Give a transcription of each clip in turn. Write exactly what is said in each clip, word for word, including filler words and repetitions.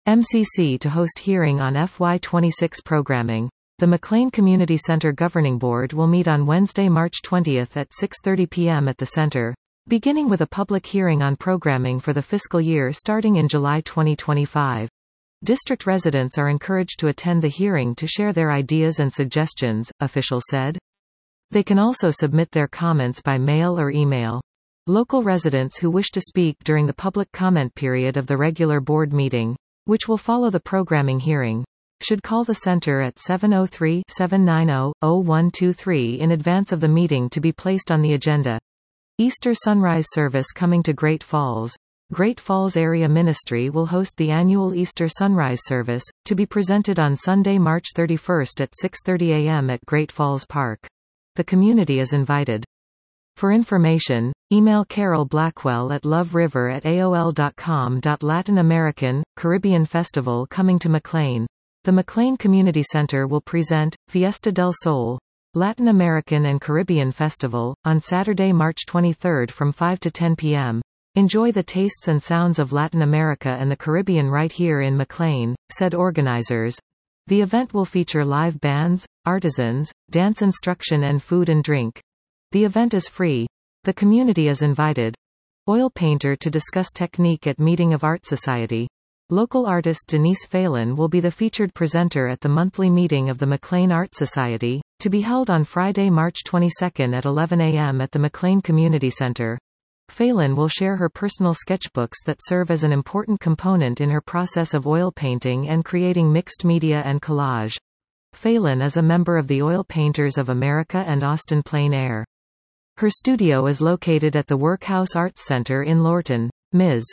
M C C to host hearing on F Y twenty-six programming. The McLean Community Center Governing Board will meet on Wednesday, March twentieth at six thirty p m at the center, beginning with a public hearing on programming for the fiscal year starting in July twenty twenty-five. District residents are encouraged to attend the hearing to share their ideas and suggestions, officials said. They can also submit their comments by mail or email. Local residents who wish to speak during the public comment period of the regular board meeting, which will follow the programming hearing, should call the center at seven oh three, seven nine zero, zero one two three in advance of the meeting to be placed on the agenda. Easter Sunrise Service coming to Great Falls. Great Falls Area Ministry will host the annual Easter Sunrise Service, to be presented on Sunday, March thirty-first at six thirty a m at Great Falls Park. The community is invited. For information, email Carol Blackwell at loveriver at A O L dot com. Latin American, Caribbean Festival coming to McLean. The McLean Community Center will present Fiesta del Sol, Latin American and Caribbean Festival, on Saturday, March twenty-third from five to ten p m Enjoy the tastes and sounds of Latin America and the Caribbean right here in McLean, said organizers. The event will feature live bands, artisans, dance instruction and food and drink. The event is free. The community is invited. Oil painter to discuss technique at meeting of Art Society. Local artist Denise Phelan will be the featured presenter at the monthly meeting of the McLean Art Society, to be held on Friday, March twenty-second at eleven a m at the McLean Community Center. Phelan will share her personal sketchbooks that serve as an important component in her process of oil painting and creating mixed media and collage. Phelan is a member of the Oil Painters of America and Austin Plein Air. Her studio is located at the Workhouse Arts Center in Lorton. Miz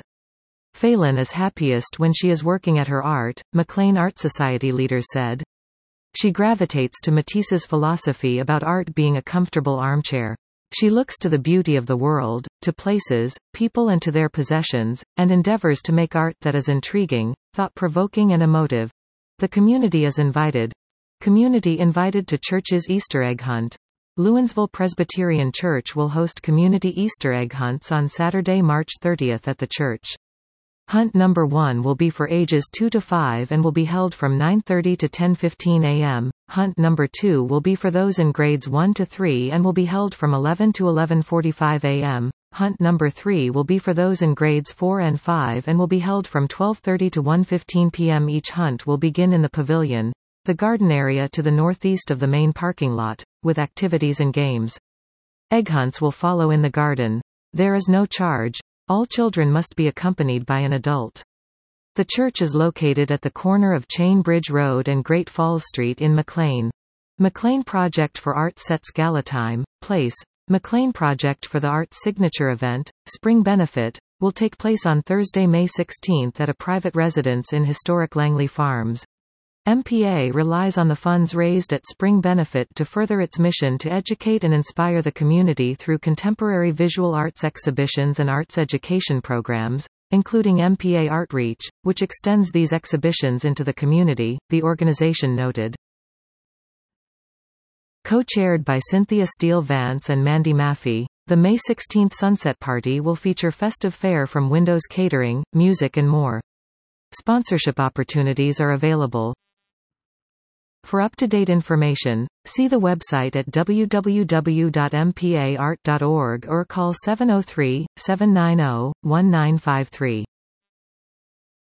Phelan is happiest when she is working at her art, McLean Art Society leaders said. She gravitates to Matisse's philosophy about art being a comfortable armchair. She looks to the beauty of the world, to places, people and to their possessions, and endeavors to make art that is intriguing, thought-provoking and emotive. The community is invited. Community invited to church's Easter egg hunt. Lewinsville Presbyterian Church will host community Easter egg hunts on Saturday, March thirtieth at the church. Hunt number one will be for ages two to five and will be held from nine thirty to ten fifteen a m Hunt number two will be for those in grades one to three and will be held from eleven to eleven forty-five a m Hunt number three will be for those in grades four and five and will be held from twelve thirty to one fifteen p m Each hunt will begin in the pavilion, the garden area to the northeast of the main parking lot, with activities and games. Egg hunts will follow in the garden. There is no charge. All children must be accompanied by an adult. The church is located at the corner of Chain Bridge Road and Great Falls Street in McLean. McLean Project for Art sets gala time, place. McLean Project for the Arts signature event, Spring Benefit, will take place on Thursday, May sixteenth at a private residence in historic Langley Farms. M P A relies on the funds raised at Spring Benefit to further its mission to educate and inspire the community through contemporary visual arts exhibitions and arts education programs, including M P A Art Reach, which extends these exhibitions into the community, the organization noted. Co-chaired by Cynthia Steele Vance and Mandy Maffey, the May sixteenth Sunset Party will feature festive fare from Windows Catering, music and more. Sponsorship opportunities are available. For up-to-date information, see the website at w w w dot m p a art dot org or call seven oh three, seven nine zero, one nine five three.